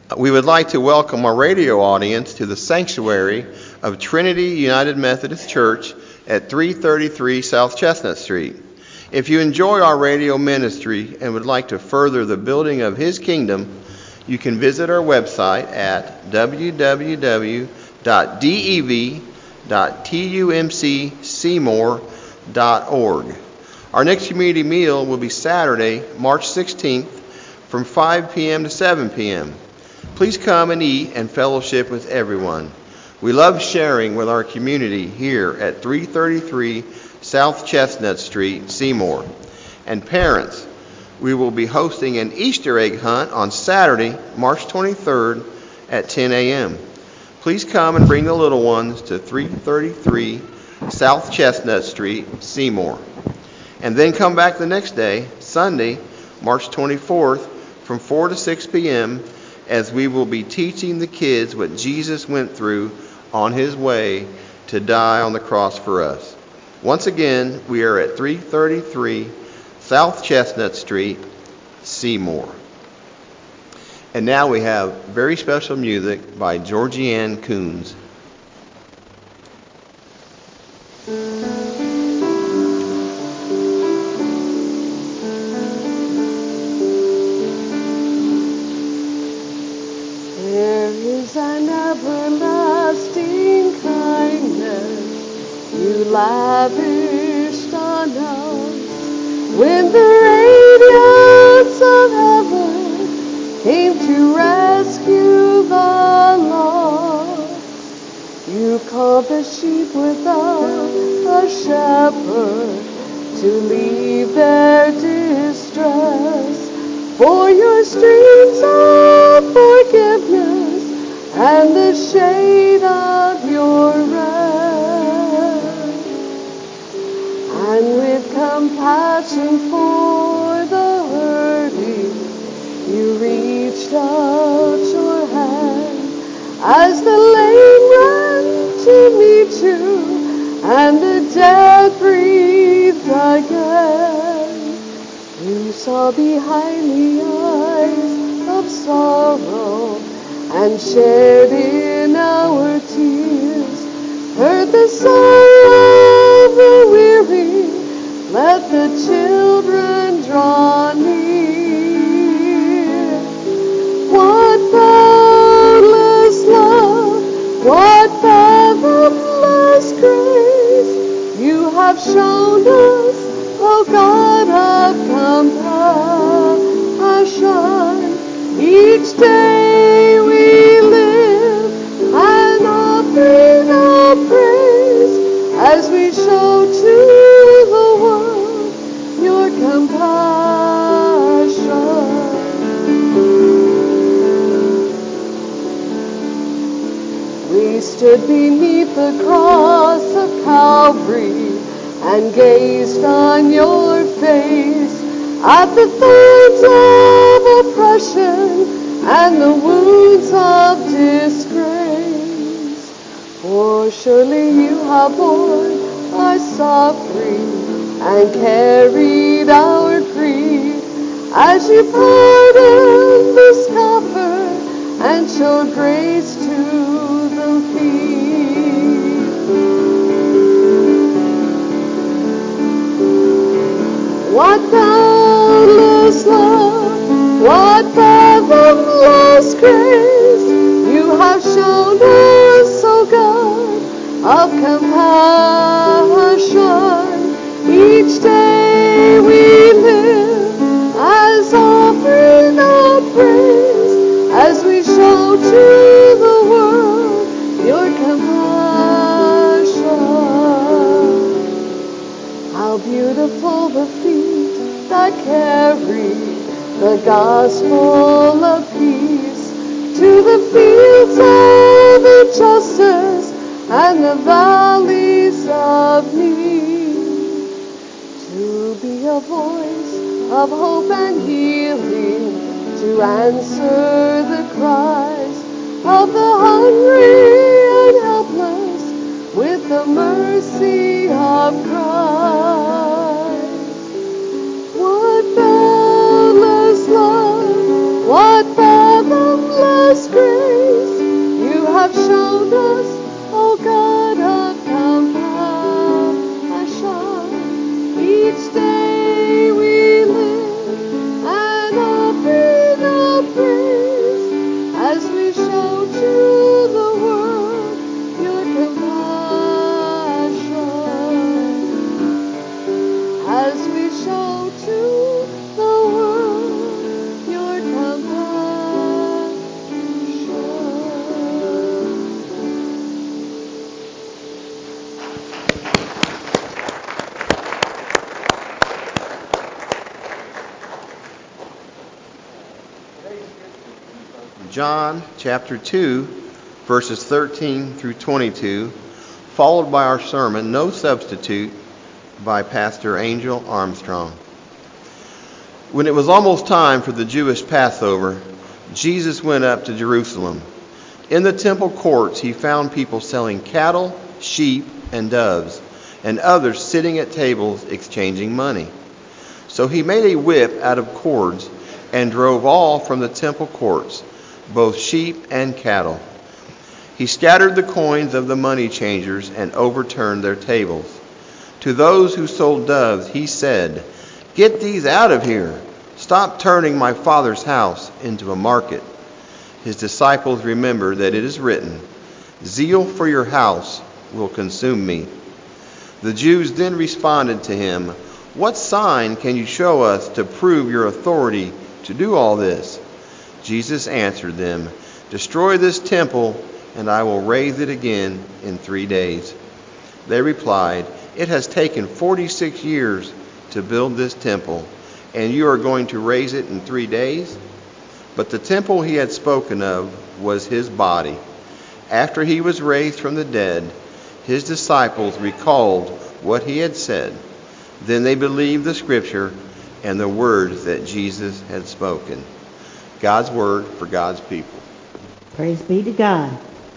We would like to welcome our radio audience to the sanctuary of Trinity United Methodist Church at 333 South Chestnut Street. If you enjoy our radio ministry and would like to further the building of His kingdom, you can visit our website at www.dev.tumcseymour.org. Our next community meal will be Saturday, March 16th from 5 p.m. to 7 p.m. Please come and eat and fellowship with everyone. We love sharing with our community here at 333 South Chestnut Street, Seymour. And parents, we will be hosting an Easter egg hunt on Saturday, March 23rd at 10 a.m. Please come and bring the little ones to 333 South Chestnut Street, Seymour. And then come back the next day, Sunday, March 24th, from 4 to 6 p.m., as we will be teaching the kids what Jesus went through on His way to die on the cross for us. Once again, we are at 333 South Chestnut Street, Seymour. And now we have very special music by Georgianne Coons. There is an everlasting kindness You lavished on us when the radiance of heaven came to rescue the lost. You called the sheep without a shepherd to leave their distress for Your streams of forgiveness and the shade of Your rest. And with compassion for the hurting, You reached out Your hand as the lame ran to meet You and the dead breathed again. You saw behind the eyes of sorrow and shared in our tears, heard the sigh of the weary, let the children draw near. What boundless love, what fathomless grace You have shown us, O God of compassion. Each day we live an offering of praise as we show to the world Your compassion. We stood beneath the cross of Calvary and gazed on Your face, at the thorns of oppression and the wounds of disgrace. For surely You have borne our suffering and carried our grief, as You pardoned the scoffer and showed grace to the thief. What boundless love, what fathomless grace You have shown us, O God of compassion. Each day we live as offering of praise as we show to the world Your compassion. How beautiful the feet that carry the gospel of peace to the fields of injustice and the valleys of need, to be a voice of hope and healing, to answer the cries of the hungry and helpless with the mercy of Christ. What boundless love, what fathomless John chapter 2, verses 13 through 22, followed by our sermon, No Substitute, by Pastor Angel Armstrong. When it was almost time for the Jewish Passover, Jesus went up to Jerusalem. In the temple courts, he found people selling cattle, sheep, and doves, and others sitting at tables exchanging money. So he made a whip out of cords and drove all from the temple courts, both sheep and cattle. He scattered the coins of the money changers and overturned their tables. To those who sold doves, he said, "Get these out of here. Stop turning my Father's house into a market." His disciples remembered that it is written, "Zeal for your house will consume me." The Jews then responded to him, "What sign can you show us to prove your authority to do all this?" Jesus answered them, "Destroy this temple, and I will raise it again in 3 days." They replied, "It has taken 46 years to build this temple, and you are going to raise it in 3 days?" But the temple he had spoken of was his body. After he was raised from the dead, his disciples recalled what he had said. Then they believed the scripture and the words that Jesus had spoken. God's word for God's people. Praise be to God.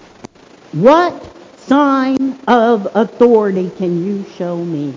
What sign of authority can you show me?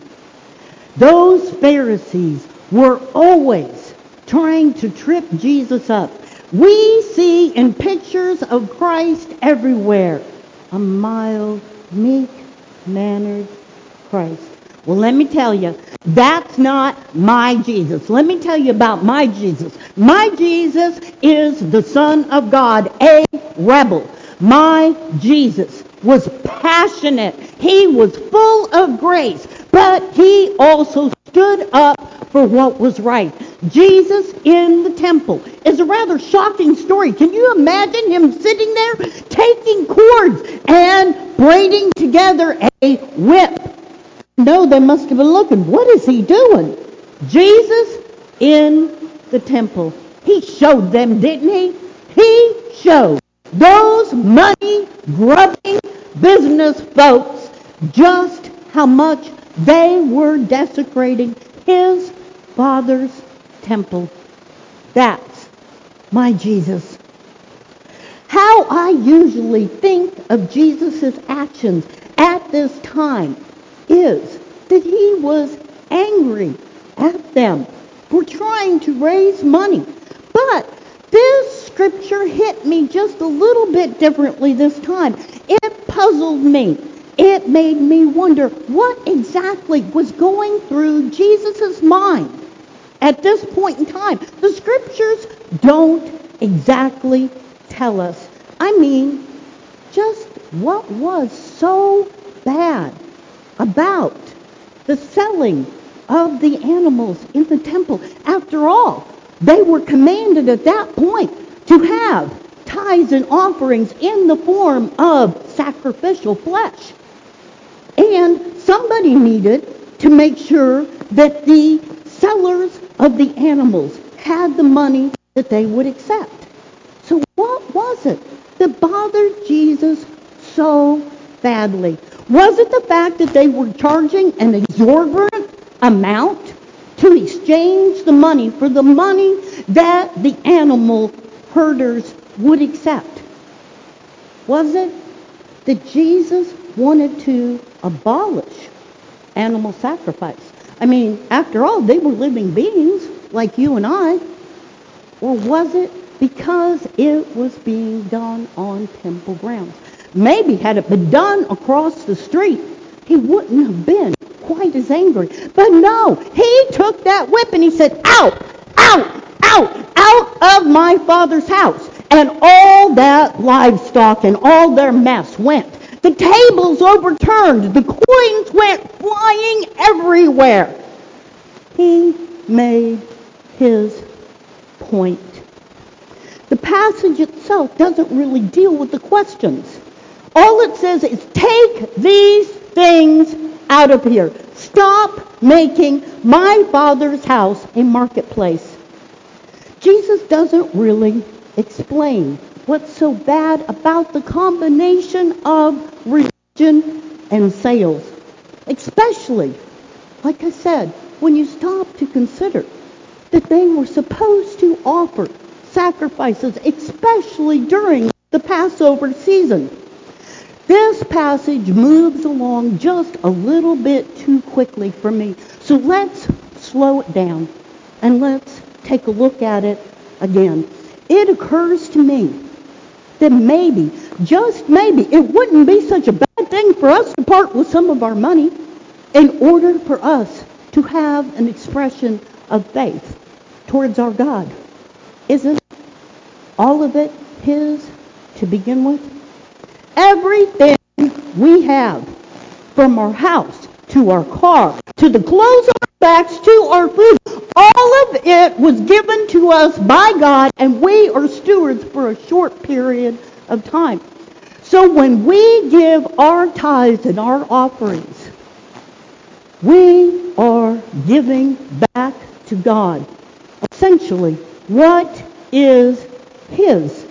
Those Pharisees were always trying to trip Jesus up. We see in pictures of Christ everywhere a mild, meek-mannered Christ. Well, let me tell you, that's not my Jesus. Let me tell you about my Jesus. My Jesus is the Son of God, a rebel. My Jesus was passionate. He was full of grace, but he also stood up for what was right. Jesus in the temple is a rather shocking story. Can you imagine him sitting there taking cords and braiding together a whip? No, they must have been looking. What is he doing? Jesus in the temple. He showed them, didn't he? He showed those money-grubbing business folks just how much they were desecrating his Father's temple. That's my Jesus. How I usually think of Jesus' actions at this time is that he was angry at them for trying to raise money. But this scripture hit me just a little bit differently this time. It puzzled me. It made me wonder what exactly was going through Jesus' mind at this point in time. The scriptures don't exactly tell us. I mean, just what was so bad about the selling of the animals in the temple. After all, they were commanded at that point to have tithes and offerings in the form of sacrificial flesh. And somebody needed to make sure that the sellers of the animals had the money that they would accept. So what was it that bothered Jesus so badly? Was it the fact that they were charging an exorbitant amount to exchange the money for the money that the animal herders would accept? Was it that Jesus wanted to abolish animal sacrifice? I mean, after all, they were living beings like you and I. Or was it because it was being done on temple grounds? Maybe had it been done across the street, he wouldn't have been quite as angry. But no, he took that whip and he said, "Out, out, out of my Father's house." And all that livestock and all their mess went. The tables overturned. The coins went flying everywhere. He made his point. The passage itself doesn't really deal with the questions. All it says is, take these things out of here. Stop making my Father's house a marketplace. Jesus doesn't really explain what's so bad about the combination of religion and sales. Especially, like I said, when you stop to consider that they were supposed to offer sacrifices, especially during the Passover season. This passage moves along just a little bit too quickly for me. So let's slow it down and let's take a look at it again. It occurs to me that maybe, just maybe, it wouldn't be such a bad thing for us to part with some of our money in order for us to have an expression of faith towards our God. Isn't all of it His to begin with? Everything we have, from our house to our car, to the clothes on our backs, to our food, all of it was given to us by God, and we are stewards for a short period of time. So when we give our tithes and our offerings, we are giving back to God essentially what is His.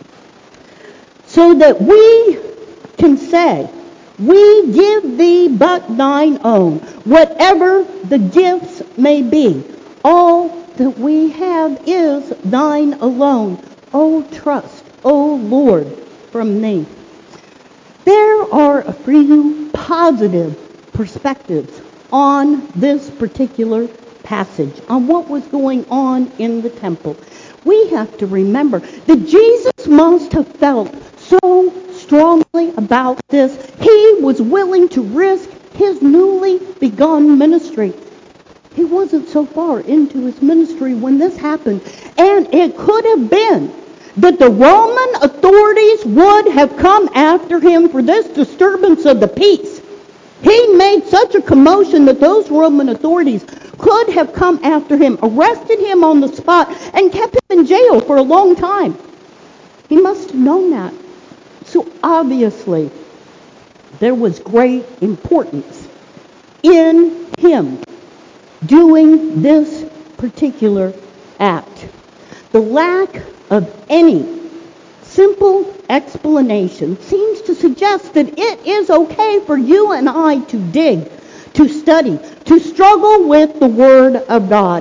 So that we can say, we give thee but thine own, whatever the gifts may be. All that we have is thine alone. O trust, O Lord, from thee. There are a few positive perspectives on this particular passage, on what was going on in the temple. We have to remember that Jesus must have felt so strongly about this. He was willing to risk his newly begun ministry. He wasn't so far into his ministry when this happened. And it could have been that the Roman authorities would have come after him for this disturbance of the peace. He made such a commotion that those Roman authorities could have come after him, arrested him on the spot, and kept him in jail for a long time. He must have known that. So obviously, there was great importance in him doing this particular act. The lack of any simple explanation seems to suggest that it is okay for you and I to dig, to study, to struggle with the Word of God.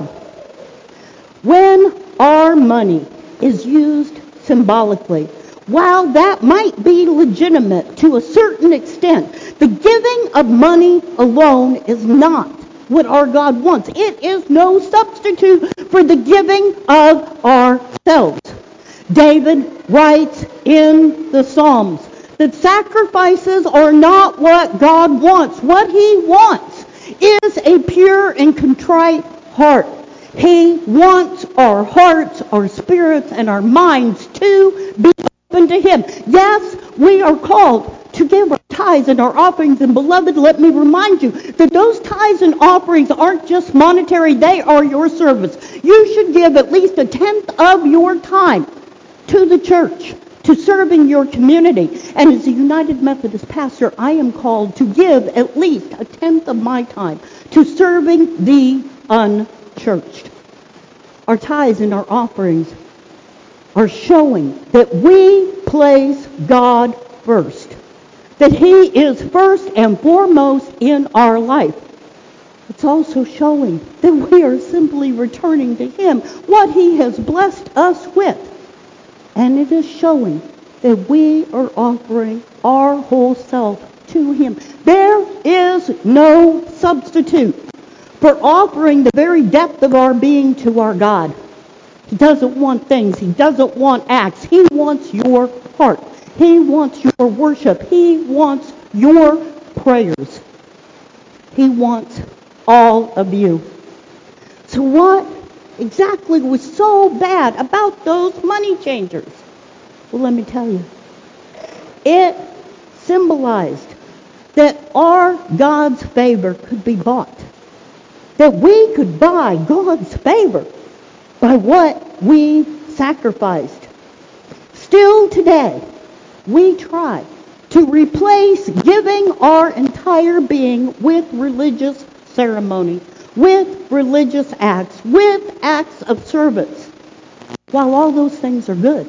When our money is used symbolically, while that might be legitimate to a certain extent, the giving of money alone is not what our God wants. It is no substitute for the giving of ourselves. David writes in the Psalms that sacrifices are not what God wants. What He wants is a pure and contrite heart. He wants our hearts, our spirits, and our minds to be open to Him. Yes, we are called to give our tithes and our offerings. And beloved, let me remind you that those tithes and offerings aren't just monetary. They are your service. You should give at least a tenth of your time to the church, to serving your community. And as a United Methodist pastor, I am called to give at least a tenth of my time to serving the unchurched. Our tithes and our offerings are showing that we place God first, that He is first and foremost in our life. It's also showing that we are simply returning to Him what He has blessed us with. And it is showing that we are offering our whole self to Him. There is no substitute for offering the very depth of our being to our God. He doesn't want things. He doesn't want acts. He wants your heart. He wants your worship. He wants your prayers. He wants all of you. So what exactly was so bad about those money changers? Well, let me tell you. It symbolized that our God's favor could be bought. That we could buy God's favor by what we sacrificed. Still today, we try to replace giving our entire being with religious ceremony, with religious acts, with acts of service. While all those things are good,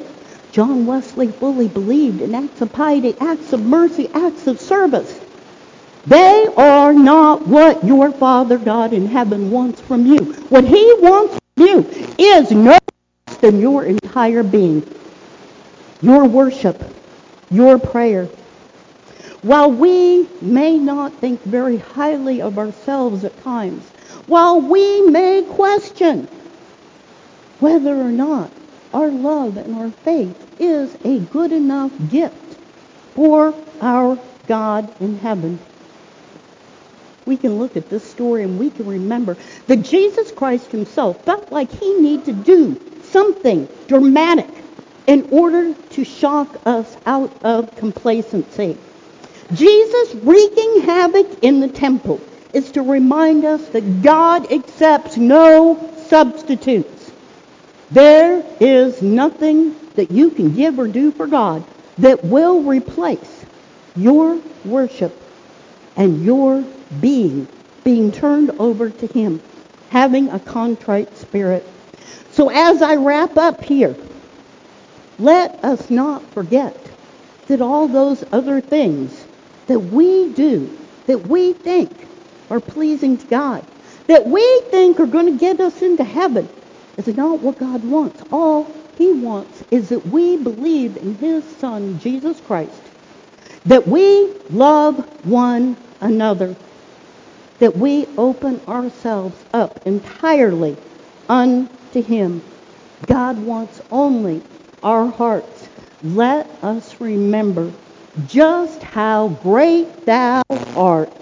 John Wesley fully believed in acts of piety, acts of mercy, acts of service. They are not what your Father God in heaven wants from you. What He wants from you is no less than your entire being, your worship, your prayer. While we may not think very highly of ourselves at times, while we may question whether or not our love and our faith is a good enough gift for our God in heaven, we can look at this story and we can remember that Jesus Christ Himself felt like He needed to do something dramatic in order to shock us out of complacency. Jesus wreaking havoc in the temple is to remind us that God accepts no substitutes. There is nothing that you can give or do for God that will replace your worship and your being turned over to Him, having a contrite spirit. So as I wrap up here, let us not forget that all those other things that we do, that we think are pleasing to God, that we think are going to get us into heaven, is not what God wants. All He wants is that we believe in His Son, Jesus Christ, that we love one another, that we open ourselves up entirely unto Him. God wants only our hearts. Let us remember just how great Thou art.